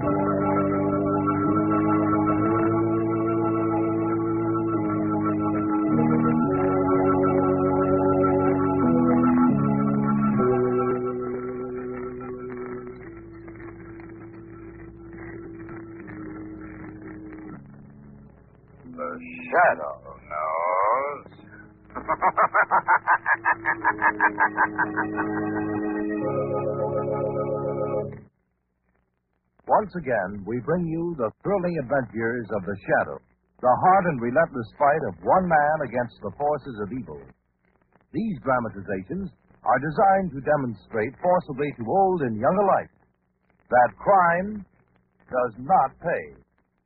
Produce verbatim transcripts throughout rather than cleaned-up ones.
The shadow knows. Once again, we bring you the thrilling adventures of the Shadow, the hard and relentless fight of one man against the forces of evil. These dramatizations are designed to demonstrate forcibly to old and young alike that crime does not pay.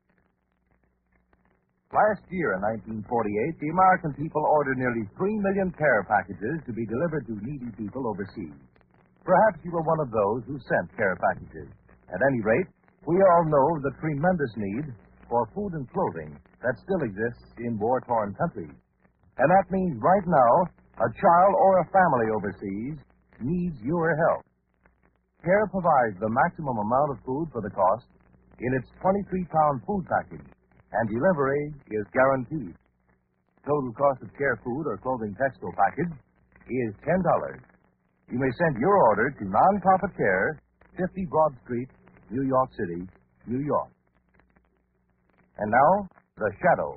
Last year, in nineteen forty-eight, the American people ordered nearly three million care packages to be delivered to needy people overseas. Perhaps you were one of those who sent care packages. At any rate, we all know the tremendous need for food and clothing that still exists in war-torn countries. And that means right now, a child or a family overseas needs your help. Care provides the maximum amount of food for the cost in its twenty-three pound food package, and delivery is guaranteed. Total cost of Care food or clothing textile package is ten dollars. You may send your order to Non-Profit Care, fifty Broad Street, New York City, New York. And now, The Shadow.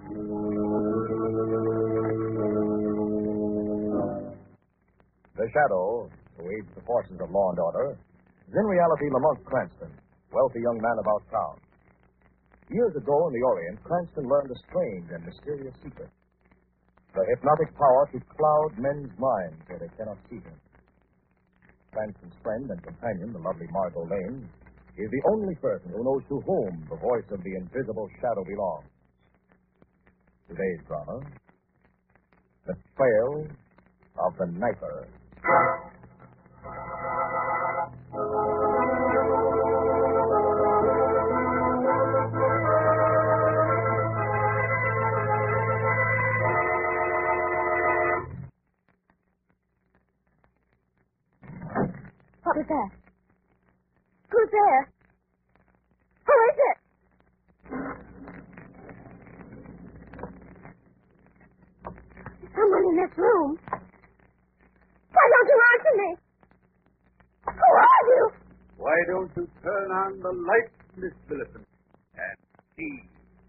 The Shadow, who aids the forces of law and order, is in reality Lamont Cranston, wealthy young man about town. Years ago in the Orient, Cranston learned a strange and mysterious secret. The hypnotic power to cloud men's minds so they cannot see him. Cranston's friend and companion, the lovely Margot Lane, is the only person who knows to whom the voice of the invisible shadow belongs. Today's drama, The Trail of the Knifer. What was that? Who's there? Who is it? There's someone in this room. Why don't you answer me? Who are you? Why don't you turn on the light, Miss Millicent, and see?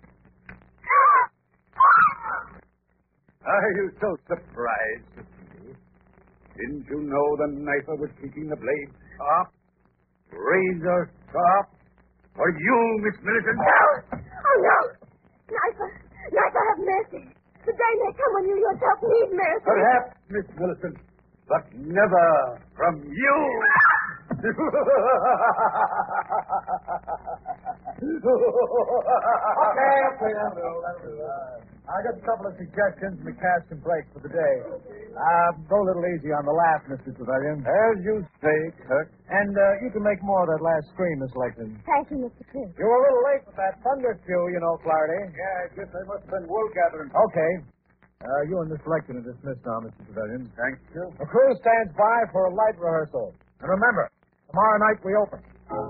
Are you so surprised to see me? Didn't you know the knifer was keeping the blade sharp? Razor sharp? For you, Miss Millicent? No! Oh, no! Knifer, Knifer, have mercy. The day may come when you yourself need mercy. Perhaps, Miss Millicent, but never from you. Okay, okay, that'll do, that'll do. Uh, I got a couple of suggestions, and we cast some breaks for the day. Uh, go a little easy on the laugh, Mister Trevelyan. As you say, Kirk. And uh, you can make more of that last scream, Miss Lecton. Thank you, Mister Chris. You were a little late with that thunder cue, you know, Flaherty. Yeah, I guess I must have been wool gathering. Okay. Uh, you and Miss Lecton are dismissed now, Mister Trevelyan. Thank you. The crew stands by for a light rehearsal. And remember, tomorrow night we open.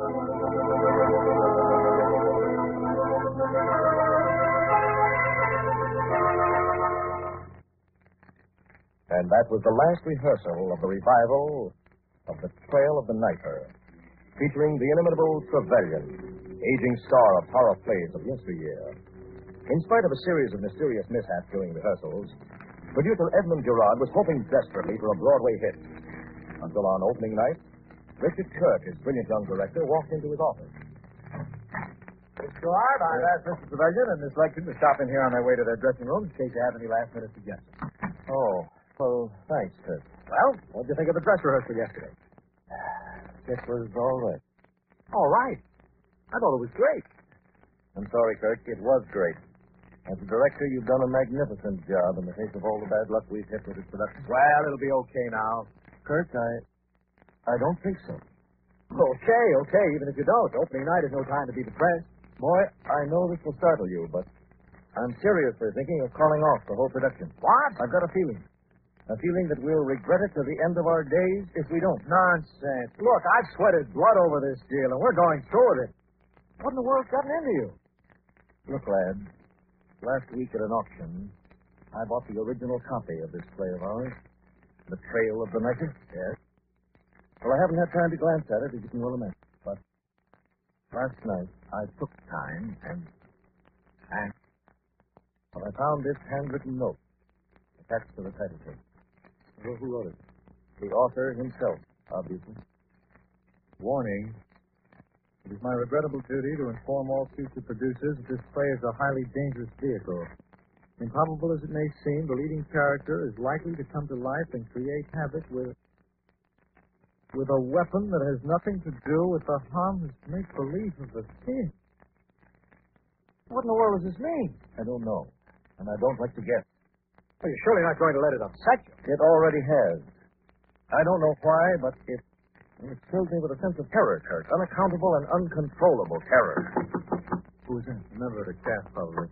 And that was the last rehearsal of the revival of The Trail of the Knifer, featuring the inimitable Trevelyan, aging star of horror plays of yesteryear. In spite of a series of mysterious mishaps during rehearsals, producer Edmund Gerard was hoping desperately for a Broadway hit. Until on opening night, Richard Kirk, his brilliant young director, walked into his office. Miss Gerard, I've asked Mister Trevelyan and Miss Lecton to stop in here on their way to their dressing rooms in case you have any last-minute suggestions. Oh, well, thanks, Kirk. Well, what'd you think of the dress rehearsal yesterday? It was all right. All right. I thought it was great. I'm sorry, Kirk. It was great. As a director, you've done a magnificent job in the face of all the bad luck we've hit with this production. Well, it'll be okay now. Kirk, I... I don't think so. Okay, okay, even if you don't. Opening night is no time to be depressed. Boy, I know this will startle you, but I'm seriously thinking of calling off the whole production. What? I've got a feeling. A feeling that we'll regret it to the end of our days if we don't. Nonsense. Look, I've sweated blood over this deal, and we're going through with it. What in the world's gotten into you? Look, lad, last week at an auction, I bought the original copy of this play of ours, The Trail of the Knights. Yes. Well, I haven't had time to glance at it, as you can well imagine. But last night, I took time and... and... Well, I found this handwritten note attached to the title page. Well, who wrote it? The author himself, obviously. Warning. It is my regrettable duty to inform all future producers that this play is a highly dangerous vehicle. Improbable as it may seem, the leading character is likely to come to life and create havoc with with a weapon that has nothing to do with the harmless make-believe of the kid. What in the world does this mean? I don't know, and I don't like to guess. Well, you're surely not going to let it upset you. It already has. I don't know why, but it, it fills me with a sense of terror, Kurt. Unaccountable and uncontrollable terror. Who is that? A member of the cast, probably.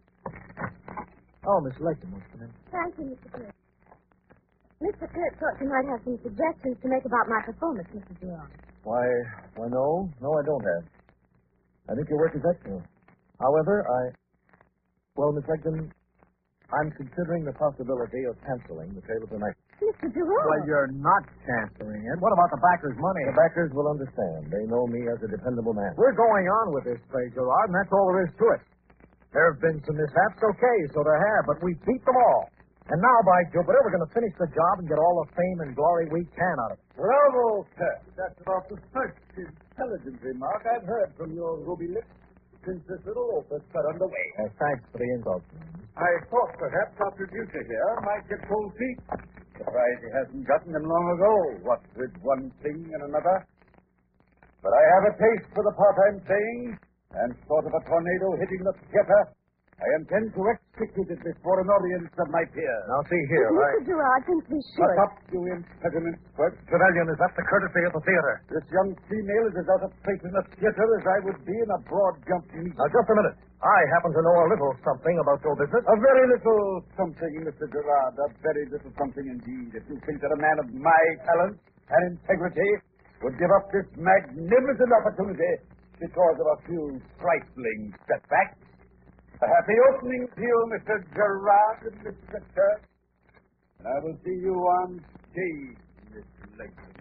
Oh, Miss Legend wants to come in. Thank you, Mister Kurt. Mister Kurt thought you might have some suggestions to make about my performance, Mister Gerard. Why, why, no. No, I don't have. I think your work is excellent. However, I... Well, Miss Legend, I'm considering the possibility of canceling The Trail of the Night. Mister Gerard? Well, you're not canceling it. What about the backers' money? The backers will understand. They know me as a dependable man. We're going on with this play, Gerard, and that's all there is to it. There have been some mishaps, okay, so there have, but we beat them all. And now, by Jupiter, we're going to finish the job and get all the fame and glory we can out of it. Bravo, sir. That's about the first intelligent remark I've heard from your ruby lips since this little opus got underway. Uh, thanks for the insult. I thought perhaps our producer here might get cold feet. Surprised he hasn't gotten them long ago, what with one thing and another. But I have a taste for the part I'm saying, and sort of a tornado hitting the theater, I intend to execute it before an audience of my peers. Now, see here, Mister right? Gerard, since we should. Shut up, you impediment, Squirt. Trevelyan, is that the courtesy of the theater? This young female is as out of place in the theater as I would be in a broad jump meet. Now, just a minute. I happen to know a little something about show business. A very little something, Mister Gerard. A very little something indeed. If you think that a man of my talent and integrity would give up this magnificent opportunity because of a few trifling setbacks. A happy opening to you, Mister Gerard and Mister Kirk. And I will see you on stage, Miss Legend.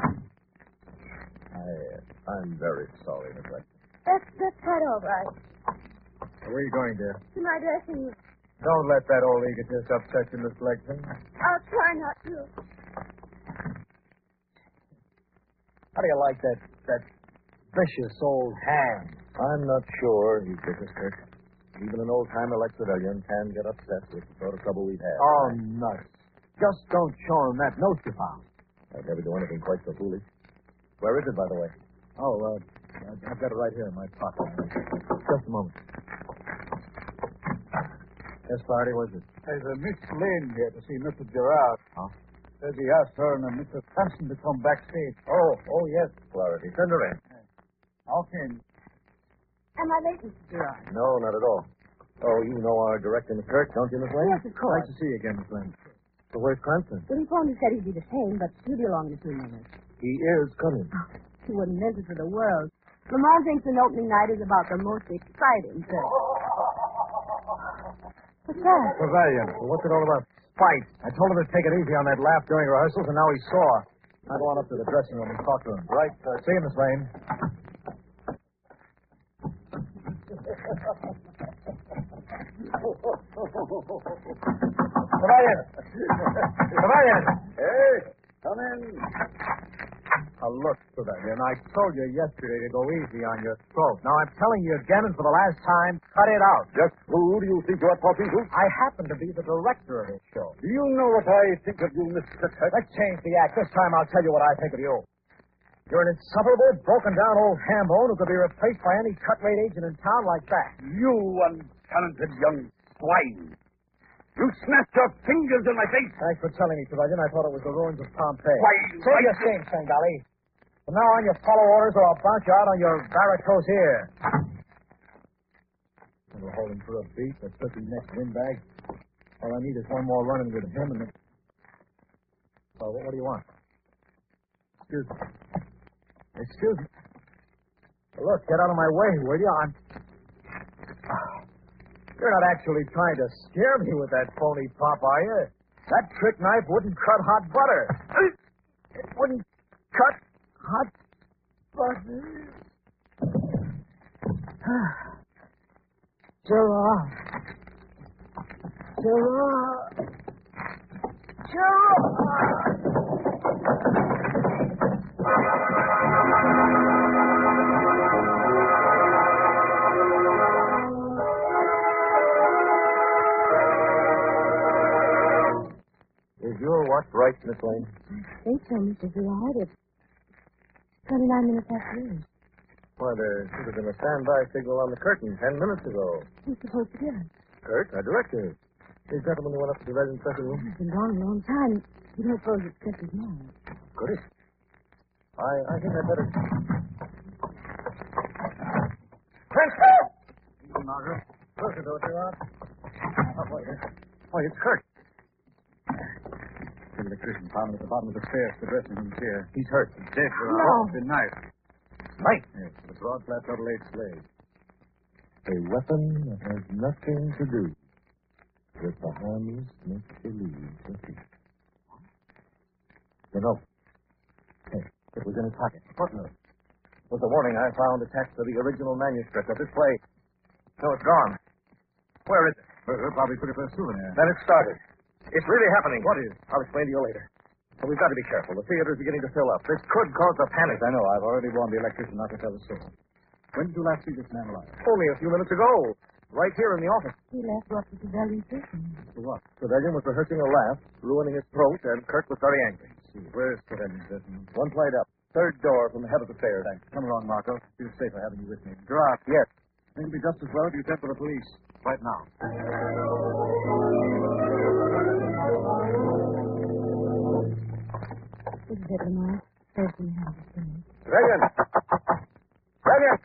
I, I'm very sorry, Miss Legend. That's, that's quite all right. Where are you going, dear? To my dressing room. Don't let that old egotist upset you, Miss Legend. I'll try not to. How do you like that, that vicious old hand? I'm not sure he's vicious, Kirk. Even an old-timer like Trevelyan can get upset with the sort of trouble we've had. Oh, nuts. Just don't show him that note you found. I'd never do anything quite so foolish. Where is it, by the way? Oh, uh, I've got it right here in my pocket. Just a moment. Yes, Faraday, where's it? There's a Miss Lane here to see Mister Gerard. Huh? Says he asked her and Mister Thompson to come backstage. Oh, oh, yes, Flaherty. Send her in. Okay. Am I late, Mister Gerard? No, not at all. Oh, you know our director, Miss Kirk, don't you, Miss Lane? Yes, of course. Nice to see you again, Miss Lane. So where's Cranston? Well, he phoned and said he'd be the same, but he'll be along in a few minutes. He is coming. Oh, he wouldn't miss it for the world. Lamont thinks an opening night is about the most exciting thing. What's that? Trevelyan. Well, what's it all about? Fight. I told him to take it easy on that laugh during rehearsals, and now he's sore. I'll go on up to the dressing room and talk to him. Right, sir. See you, Miss Lane. Trevelyan! Trevelyan! Hey, come in. Now, look, Trevelyan, I told you yesterday to go easy on your throat. Now, I'm telling you again, and for the last time, cut it out. Just who do you think you're talking to? I happen to be the director of this show. Do you know what I think of you, Mister Kirk? Let's change the act. This time I'll tell you what I think of you. You're an insufferable, broken-down old hambone who could be replaced by any cut-rate agent in town like that. You untalented young swine. You snapped your fingers in my face. Thanks for telling me, Trevelyan. I thought it was the ruins of Pompeii. Why, Say why- your thing, Sangali. From now on, you follow orders or I'll bounce you out on your varicose ear. We'll hold him for a beat. That's the next windbag. All I need is one more run-in with him and then... So, what, what do you want? Excuse me. Excuse me. Look, get out of my way, will you? I'm... You're not actually trying to scare me with that phony pop, are you? That trick knife wouldn't cut hot butter. It wouldn't cut hot butter. Gerard. Gerard. Gerard. Is your watch right, Miss Lane? I think so, Mister Gerard. It's twenty-nine minutes after eight. Why, there should have been a standby signal on the curtain ten minutes ago. Who's supposed to give it? Kurt, our director. These gentlemen who went up to the residence dressing room. He's been gone a long time. You don't suppose it's just his mind. Could it? I, I think I'd better... Prince! Easy, Margaret. Close the door, Gerard. Oh, wait. Wait, it's Kurt. The electrician found him at the bottom of the stairs. The dressing room's here. He's hurt. He's dead, Gerard. No. The knife. Knife? Yes, the broad flat double eight blade. A weapon that has nothing to do with the harmless make-believe of people. The note. Hey, it was in his pocket. Footnote. It was the warning I found attached to the original manuscript of this play. No, it's gone. Where is it? Well, we'll probably put it for a souvenir. Then it started. It's really happening. What is? I'll explain to you later. But we've got to be careful. The theater's beginning to fill up. This could cause a panic. I know. I've already warned the electrician not to tell the soul. When did you last see this man alive? Only a few minutes ago. Right here in the office. He left what the civilian station. For what? Civilian was rehearsing a laugh, ruining his throat, and Kirk was very angry. See, where's Civilian's dressing room? One flight up. Third door from the head of the stairs. Thanks. Come along, Marco. Feel safer having you with me. Gerard. Yes. I think it'd be just as well if you sent for the police. Right now. This is it, Lamar. First in the house. Civilian! Civilian!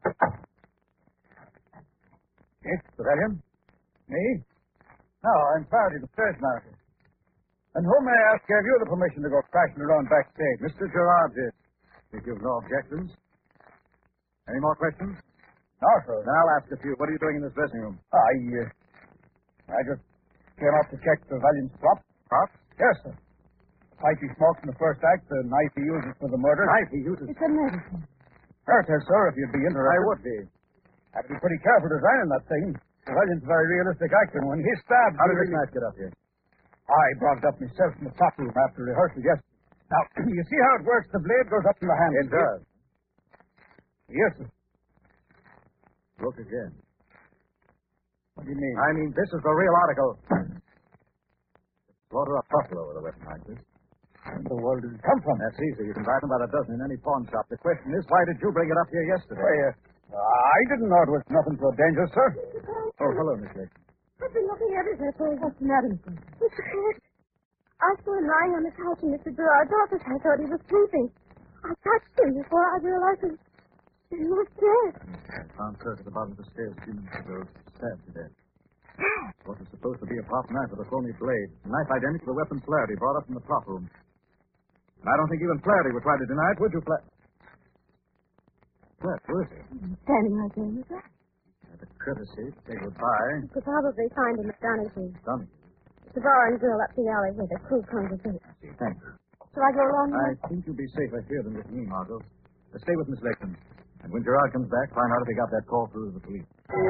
Yes, Civilian? Me? No, I'm Faraday, the stage manager. And who, may I ask, gave you the permission to go crashing around backstage? Mister Gerard did. If you've no objections. Any more questions? No, sir. Then I'll ask a few. What are you doing in this dressing room? I, uh, I just came out to check the Valiant's prop. Prop? Yes, sir. The pipe he smoked in the first act, the knife he uses for the murder. Knife he uses? It's a medicine. Yes, yes, sir, if you'd be interested. I would be. Have to be pretty careful designing that thing. The Valiant's a very realistic actor. When he stabbed... How did this knife get up here? I brought it up myself from the top room after rehearsal yesterday. Now, you see how it works? The blade goes up to the hand. It does. Yes, sir. Look again. What do you mean? I mean, this is the real article. Slaughter of buffalo with a weapon like this. Where in the world did it come from? That's easy. You can buy them about a dozen in any pawn shop. The question is, why did you bring it up here yesterday? Why, uh, I didn't know it was nothing so dangerous, sir. Oh, hello, Miss Lake. I've been looking everywhere for him. What's the matter, Mister Mister Kurt? I saw him lying on the couch in Mister Gerard's office. I thought he was sleeping. I touched him before I realized he, he was dead. I found Kurt at the bottom of the stairs a few minutes ago, stabbed to death. What was supposed to be a prop knife with a phony blade. A knife identical to the weapon Flaherty brought up from the prop room. And I don't think even Flaherty would try to deny it, would you, Flaherty? Flaherty, who is he? Standing right there, Mister. Had the courtesy to say goodbye. You could probably find him at Donahue. Donahue? The bar and grill up the alley where the crew congregate. Thanks. Shall I go along with I think you'll be safer here than with me, Margot. Uh, stay with Miss Lakeland. And when Gerard comes back, find out if he got that call through to the police.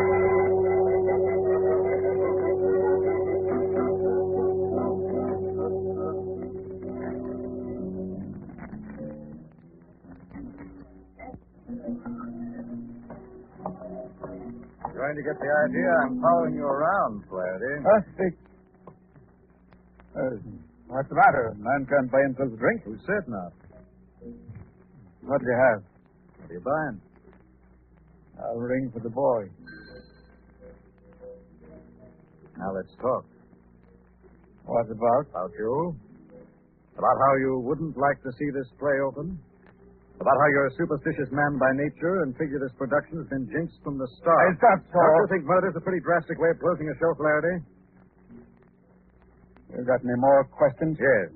Trying to get the idea I'm following you around, Flaherty. Huh? Speak. Uh, what's the matter? A man can't buy himself a drink. Who said not? What do you have? What are you buying? I'll ring for the boy. Now let's talk. What about? About you. About how you wouldn't like to see this play open. About how you're a superstitious man by nature and figure this production has been jinxed from the start. Is that so? Don't you think murder's a pretty drastic way of closing a show, Flaherty? You got any more questions? Yes.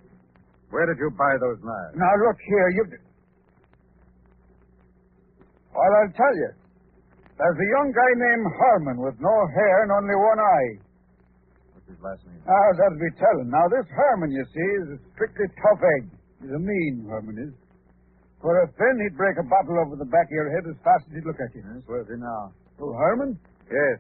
Where did you buy those knives? Now, look here. You... Well, I'll tell you. There's a young guy named Harmon with no hair and only one eye. What's his last name? Ah, that'll be telling. Now, this Harmon, you see, is a strictly tough egg. He's a mean Harmon is. For a fin, he'd break a bottle over the back of your head as fast as he'd look at you. Yes, where's he now? Oh, Harmon? Yes.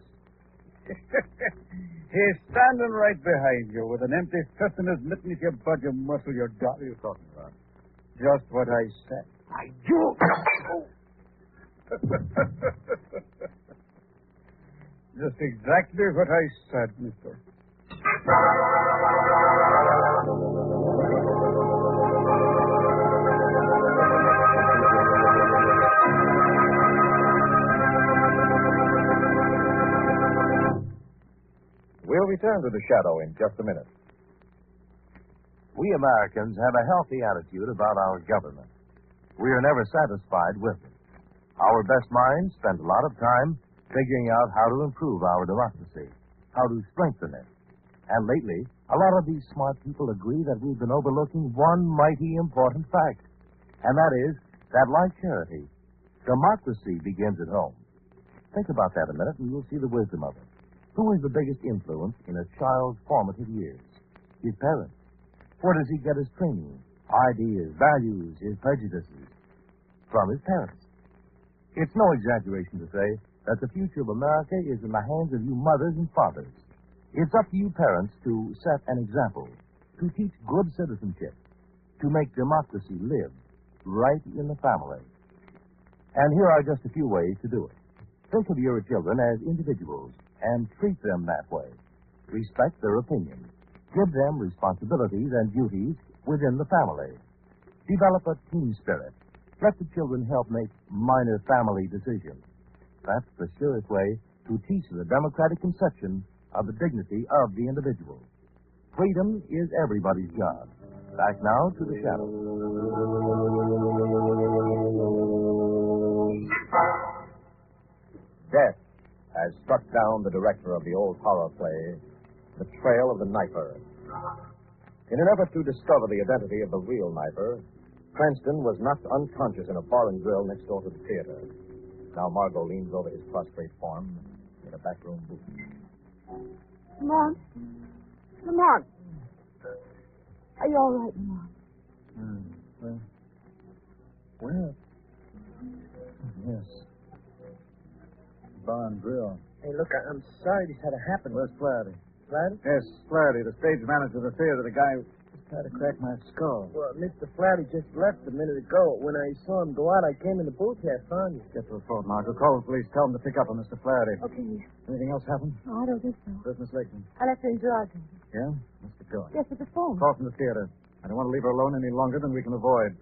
He's standing right behind you with an empty fist in his mitten. If you budge a muscle, you're done. What are you talking about? Just what I said. I do. Just exactly what I said, mister. We'll return to the shadow in just a minute. We Americans have a healthy attitude about our government. We are never satisfied with it. Our best minds spend a lot of time figuring out how to improve our democracy, how to strengthen it. And lately, a lot of these smart people agree that we've been overlooking one mighty important fact, and that is that, like charity, democracy begins at home. Think about that a minute, and you'll see the wisdom of it. Who is the biggest influence in a child's formative years? His parents. Where does he get his training, ideas, values, his prejudices? From his parents. It's no exaggeration to say that the future of America is in the hands of you mothers and fathers. It's up to you parents to set an example, to teach good citizenship, to make democracy live right in the family. And here are just a few ways to do it. Think of your children as individuals and treat them that way. Respect their opinions. Give them responsibilities and duties within the family. Develop a team spirit. Let the children help make minor family decisions. That's the surest way to teach the democratic conception of the dignity of the individual. Freedom is everybody's job. Back now to the shadow. Death has struck down the director of the old horror play, The Trail of the Knifer. In an effort to discover the identity of the real Knifer, Cranston was knocked unconscious in a bar and grill next door to the theater. Now Margot leans over his prostrate form in a backroom booth. Lamont. Lamont. Are you all right, Lamont? Hmm. Well, well, yes. Bar and grill. Hey, look, I- I'm sorry this had to happen. Where's Flaherty? Flaherty? Yes, Flaherty, the stage manager of the theater, the guy who tried to crack my skull. Well, Mister Flaherty just left a minute ago. When I saw him go out, I came in the booth here, found you. Get to the phone, Margot. Call the police. Tell them to pick up on Mister Flaherty. Okay. Anything else happen? Oh, I don't think so. Where's Miss Lakeman? I left her in Gerard's. Yeah? Let's get going. Yes, at the phone. Call from the theater. I don't want to leave her alone any longer than we can avoid.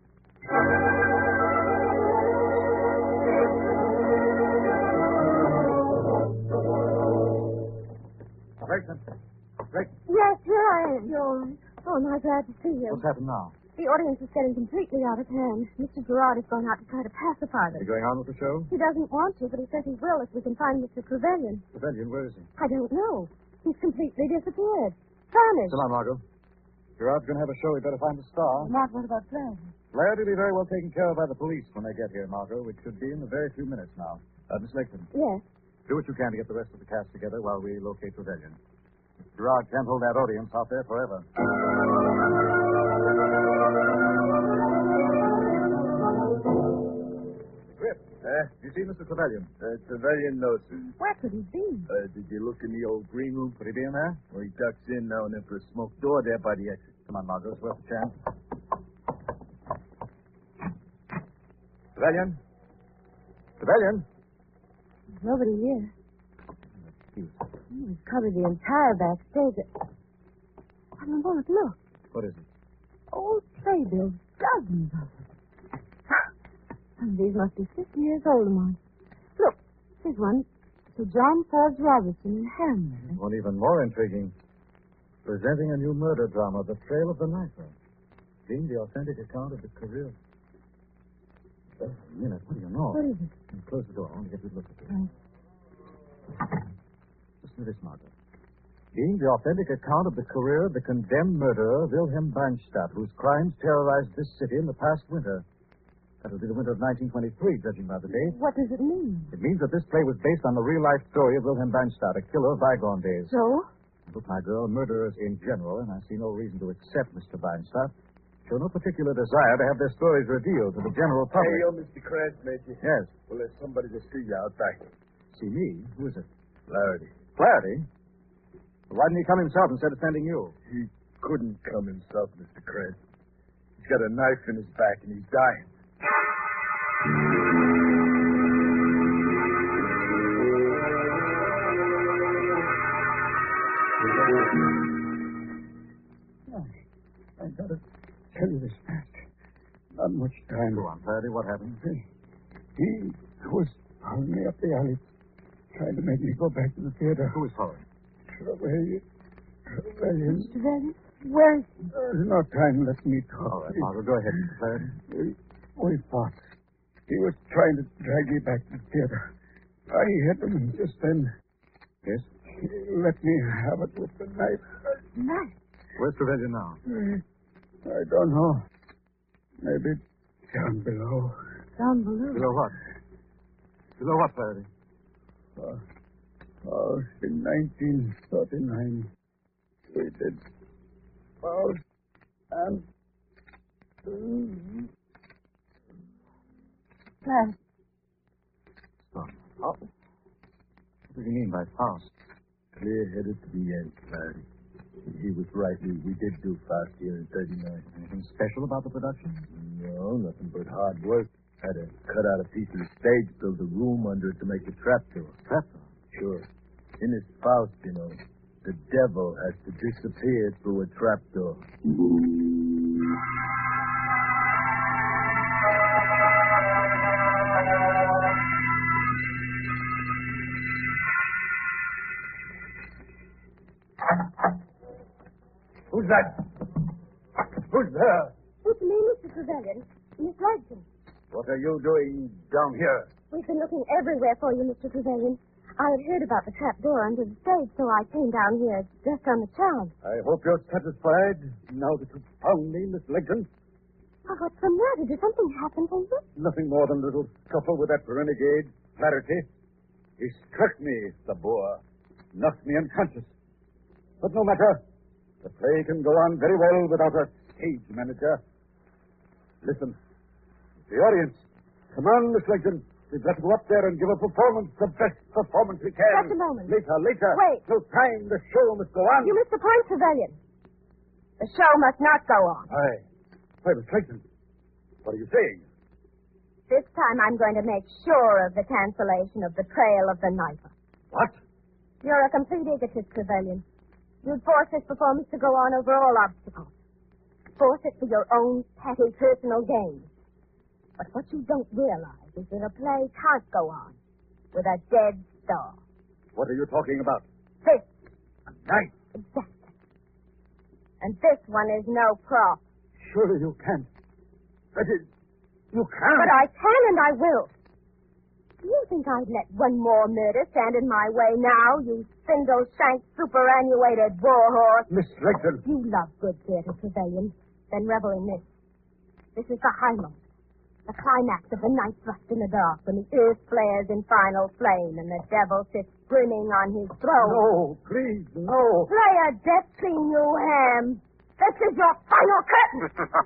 Lakeman. Lakeman. Yes, here I am. You're all right. Oh, am I glad to see you. What's happened now? The audience is getting completely out of hand. Mister Gerard has gone out to try to pacify Are you them. going on with the show? He doesn't want to, but he says he will if we can find Mister Trevelyan. Trevelyan, where is he? I don't know. He's completely disappeared. Vanished. Come on, Margot. Gerard's going to have a show. We better find a star. Mark, what about Flaherty? Flaherty will be very well taken care of by the police when they get here, Margot, which should be in a very few minutes now. Uh, Miss Lakeman, Yes. do what you can to get the rest of the cast together while we locate Trevelyan. Gerard can't hold that audience out there forever. Grip, uh, you see Mister Trevelyan? Uh, Trevelyan knows him. Where could he be? Uh, did you look in the old green room? Could he be in there? Well, he ducks in now and then for a smoke door there by the exit. Come on, Margot. It's worth a chance. Trevelyan? Trevelyan? There's nobody here. Excuse. He's covered the entire backstage. Oh, Lamont, look. What is it? Old playbills. Dozens of them. Some of these must be fifty years old, Lamont. Look, here's one. To John Forbes Robertson in Hamlin. One even more intriguing. Presenting a new murder drama, The Trail of the Knifer. Being the authentic account of the career. Wait a minute, what do you know? What is it? Close the door. I want to get a good look at this. Right. Listen to this, Margaret. Being the authentic account of the career of the condemned murderer, Wilhelm Barnstadt, whose crimes terrorized this city in the past winter. That would be the winter of nineteen twenty-three, judging by the date. What does it mean? It means that this play was based on the real-life story of Wilhelm Beinstadt, a killer of bygone days. So? Look, my girl, murderers in general, and I see no reason to accept Mister Beinstadt, show no particular desire to have their stories revealed to the general public. Hey, yo, Mister Krantz, matey. Yes. Well, there's somebody to see you out back. See me? Who is it? Flaherty. Flaherty? Why didn't he come himself instead of sending you? He couldn't come himself, Mister Krantz. He's got a knife in his back, and he's dying. I gotta tell you this fast. Not much time. Go on, Flaherty. What happened? He, he was following me up the alley, trying to make me go back to the theater. Who is following? Trevelyan. Trevelyan. Mister Trevelyan? Where is he? There's no time. Let me talk. All right, Margaret, go ahead, Mister Flaherty. We, we fought. He was trying to drag me back to the theater. I hit him, and just then Yes? he let me have it with the knife. Knife. Where's Trevelyan now? I don't know. Maybe down below. Down below. Below what? Below what, Flaherty? Uh, oh, in nineteen thirty-nine, we did Faust and... Flaherty. Stop. Oh. What does he mean by Faust? Clear-headed to the end, Flaherty. He was right. We, we did do Faust here in thirty-nine. Anything special about the production? No, nothing but hard work. Had to cut out a piece of the stage, build a room under it to make a trapdoor. Trapdoor? Sure. In his Faust, you know, the devil has to disappear through a trapdoor. Who's that? Who's there? It's me, Mister Trevelyan. Miss Legson. What are you doing down here? We've been looking everywhere for you, Mister Trevelyan. I had heard about the trap door under the stage, so I came down here just on the chance. I hope you're satisfied now that you've found me, Miss Legson. Oh, what's the matter? Did something happen to you? Nothing more than a little scuffle with that renegade, Flaherty. He struck me, the boar. Knocked me unconscious. But no matter. The play can go on very well without a stage manager. Listen. The audience. Come on, Miss Legson. We've got to go up there and give a performance, the best performance we can. Just a moment. Later, later. Wait. No time. The show must go on. You missed the point, Trevelyan. The show must not go on. Aye. Why, Miss Legson, what are you saying? This time I'm going to make sure of the cancellation of the Trail of the Knifer. What? You're a complete egotist, Trevelyan. You'd force this performance to go on over all obstacles. Force it for your own petty personal gain. But what you don't realize is that a play can't go on with a dead star. What are you talking about? This. A knife? Exactly. And this one is no prop. Surely you can't. That is, you can't. But I can and I will. Do you think I'd let one more murder stand in my way now, you spindle-shanked, superannuated warhorse? Miss Legson. You love good theater, Trevelyan. Then revel in this. This is the high moment. The climax of the night thrust in the dark when the earth flares in final flame and the devil sits grinning on his throne. No, please, no. Play a death scene, you ham. This is your final curtain.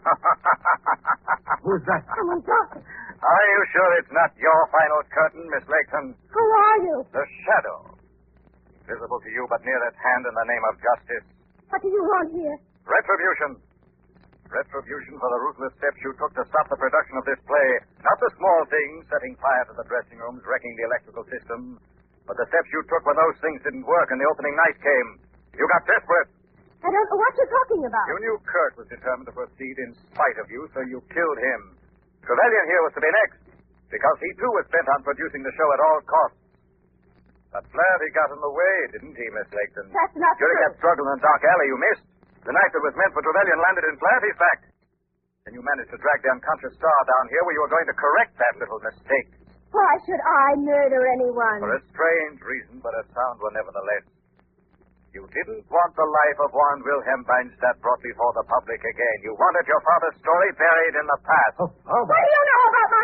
Who's that? Someone talking. Are you sure it's not your final curtain, Miss Layton? Who are you? The shadow. Visible to you but near at hand in the name of justice. What do you want here? Retribution. Retribution for the ruthless steps you took to stop the production of this play. Not the small things, setting fire to the dressing rooms, wrecking the electrical system, but the steps you took when those things didn't work and the opening night came. You got desperate. I don't know what you're talking about. You knew Kurt was determined to proceed in spite of you, so you killed him. Trevelyan here was to be next, because he too was bent on producing the show at all costs. But Flaherty got in the way, didn't he, Miss Layton? That's not During true. that struggle in the dark alley you missed, the knife that was meant for Trevelyan landed in Flaherty's back. And you managed to drag the unconscious star down here where you were going to correct that little mistake. Why should I murder anyone? For a strange reason, but a sound one nevertheless. You didn't want the life of one Wilhelm Beinstadt brought before the public again. You wanted your father's story buried in the past. Oh, oh, What do you know about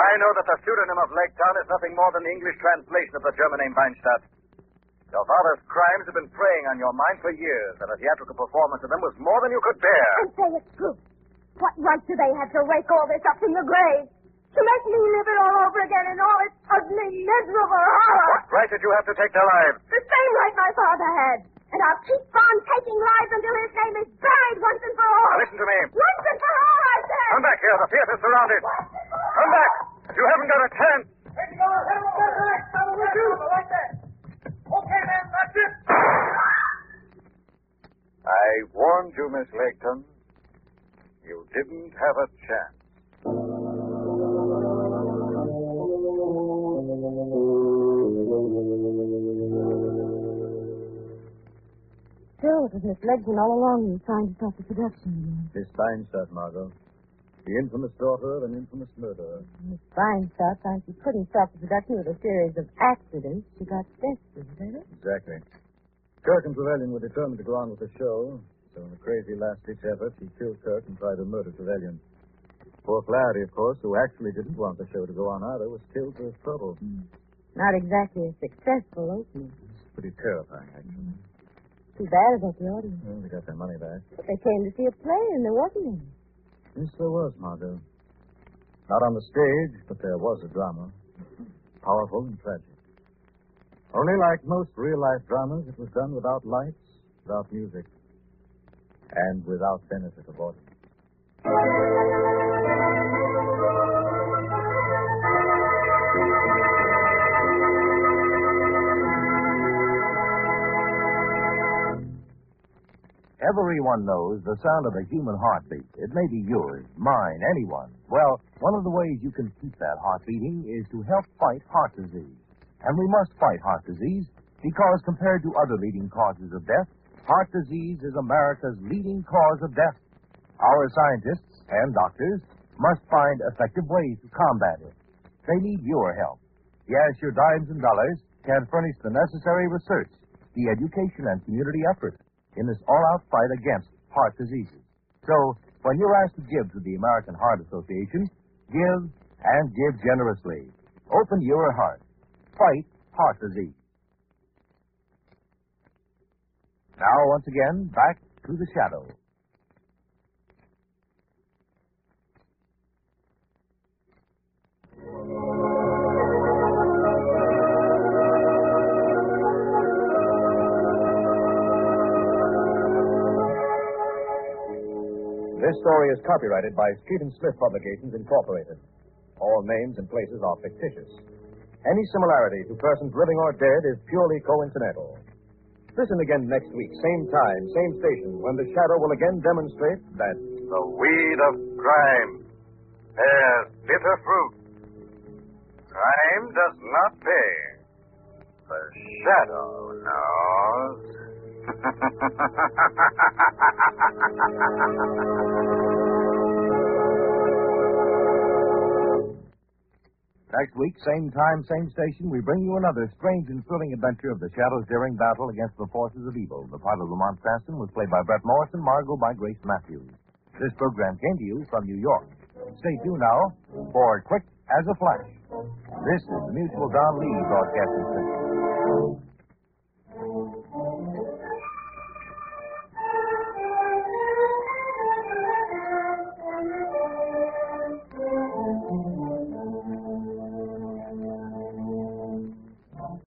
I know that the pseudonym of Lake Town is nothing more than the English translation of the German name Weinstadt. Your father's crimes have been preying on your mind for years, and a theatrical performance of them was more than you could bear. And say it's true. What right do they have to rake all this up from the grave? To make me live it all over again in all its ugly, miserable horror? What right did you have to take their lives? The same right my father had. And I'll keep on taking lives until his name is buried once and for all. Now listen to me. Once and for all, I said. Come back here. The theater's surrounded. Come back. You haven't got a chance. Okay, man, that's it. I warned you, Miss Laketon. You didn't have a chance. Still, it was Miss Legton all along who was trying to stop the production again. Miss Weinstadt, Margot. The infamous daughter of an infamous murderer. Miss Weinstadt finds she couldn't stop the production with a series of accidents. She got desperate, is that it? Exactly. Kirk and Trevelyan were determined to go on with the show, so in a crazy last-ditch effort, she killed Kirk and tried to murder Trevelyan. Poor Flaherty, of course, who actually didn't want the show to go on either, was killed for his trouble. Mm. Not exactly a successful opening. It's pretty terrifying, actually. Too bad about the audience. Well, they got their money back. But they came to see a play, and there wasn't any. Yes, there was, Margot. Not on the stage, but there was a drama. Powerful and tragic. Only like most real-life dramas, it was done without lights, without music, and without benefit of audience. Everyone knows the sound of a human heartbeat. It may be yours, mine, anyone. Well, one of the ways you can keep that heart beating is to help fight heart disease. And we must fight heart disease because compared to other leading causes of death, heart disease is America's leading cause of death. Our scientists and doctors must find effective ways to combat it. They need your help. Yes, your dimes and dollars can furnish the necessary research, the education and community effort in this all-out fight against heart diseases. So, when you're asked to give to the American Heart Association, give and give generously. Open your heart. Fight heart disease. Now, once again, back to the shadow. This story is copyrighted by Street and Smith Publications, Incorporated. All names and places are fictitious. Any similarity to persons living or dead is purely coincidental. Listen again next week, same time, same station, when the shadow will again demonstrate that the weed of crime bears bitter fruit. Crime does not pay. The shadow knows. Next week, same time, same station, we bring you another strange and thrilling adventure of the Shadow's daring battle against the forces of evil. The part of Lamont Cranston was played by Brett Morrison, Margot by Grace Matthews. This program came to you from New York. Stay tuned now for Quick as a Flash. This is the Mutual Don Lee Broadcasting System.